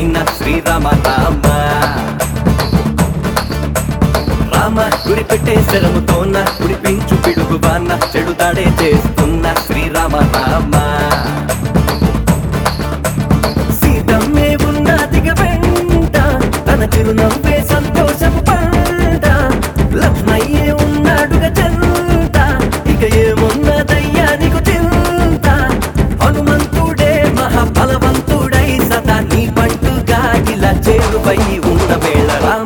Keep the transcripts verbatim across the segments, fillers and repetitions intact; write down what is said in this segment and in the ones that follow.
ఏమైనా శ్రీరామ రామ రామ గురి పెట్టే శరముతోన గురిపించు పిడుగువాన చెడుదాడే చేస్తున్న శ్రీరామ రామ సీతమ్మే ఉన్నదిగ వెంట తన చిరునవ్వే సంతోషపు పంట లక్ష్మయ్యే ఉన్నాడుగ చెంత ఇక ఏమున్నదయ్యా నీకు చింత హనుమంతుడే మహాబలవంతుడై సదా నీ పంటుగా ఇలా చేరువై ఉన్న వేళ రామ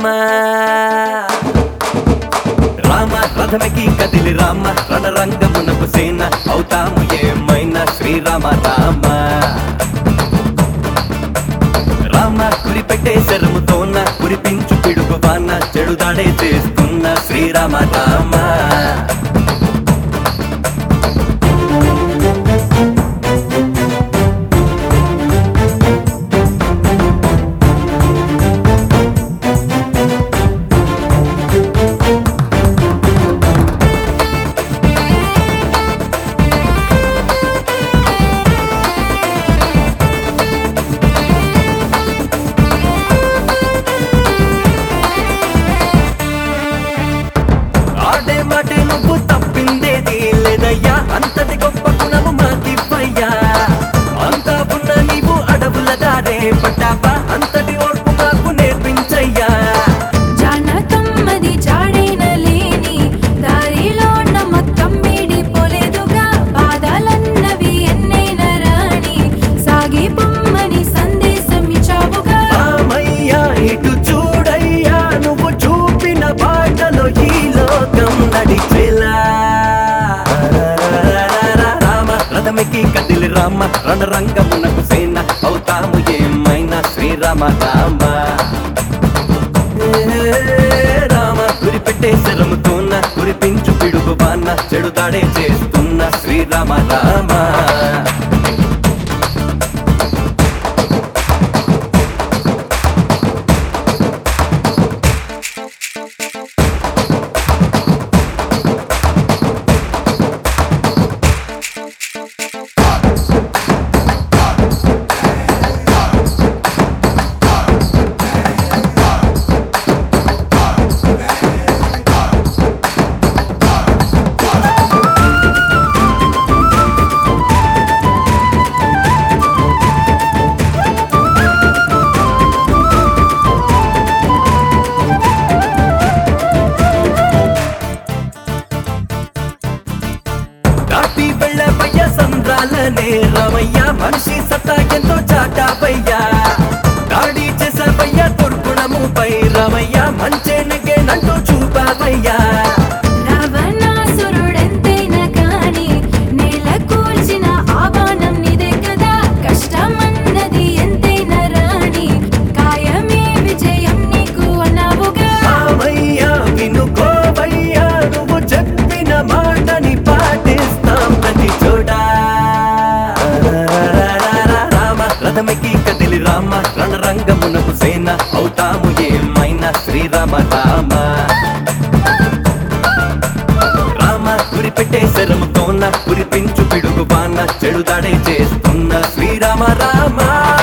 రామ రథమికి కదిలి రామ రణరంగమునకు సేన అవుతాము ఏమైనా శ్రీరామ రామ రామ గురి పెట్టే శరముతోన కురిపించు పిడుగువాన చెడుదాడే చేస్తున్న శ్రీరామ రామ మాటే నువ్వు తప్పిందేది లేదయ్యా అంతటి గొప్ప గుణము మాకివ్వయ్యా అంతా ఉన్న నీవు అడవుల దారే పట్టాపా అంతటి ఓర్పు మాకు నేర్పించయ్యా జానకమ్మది జాడేన లేని దారిలో నమ్మకం వీడిపోలేదుగా బాధలన్నవి ఎన్నైన రాణి సాగి పొమ్మని సందేశం ఇచ్చావుగా రామయ్యా ఇటు చూడయ్యా నువ్వు చూపిన బాటలో ఈ లోకం నడిచేలా రామ రథమికి కదిలి రామ రణరంగమునకు సేన అవుతాము ఏమైనా శ్రీరామ రామ రామ గురి పెట్టే శరముతోన కురిపించు పిడుగువాన చెడుదాడే చేస్తున్న శ్రీరామ రామ దాటి వెళ్ళబయ్య సంద్రాలనే రామయ్య మనిషి సత్తా ఎంతో చాటాబయ్యా దాడి చేసాబయ్య దుర్గుణముపై రామయ్య మంచే నెగ్గేనంటూ చూపాబయ్యా రావణాసురుడెంతైనా కాని నేల కూల్చిన ఆహ్వానం నిదే కదా కష్టమన్నది ఎంతైనా రాణి కాయమే విజయం నీకు అన్నావుగా రామయ్య వినుకోవయ్యా నువ్వు చెప్పిన మాటని పాటిస్తాం ప్రతి చోట రామ రథమికి కదిలి రామ రణరంగమునకు సేన అవుతాము ఏమైనా శ్రీరామ రామ రామ గురి పెట్టే శరముతోన కురిపించు పిడుగువాన చెడుదాడే చేస్తున్న శ్రీరామ రామ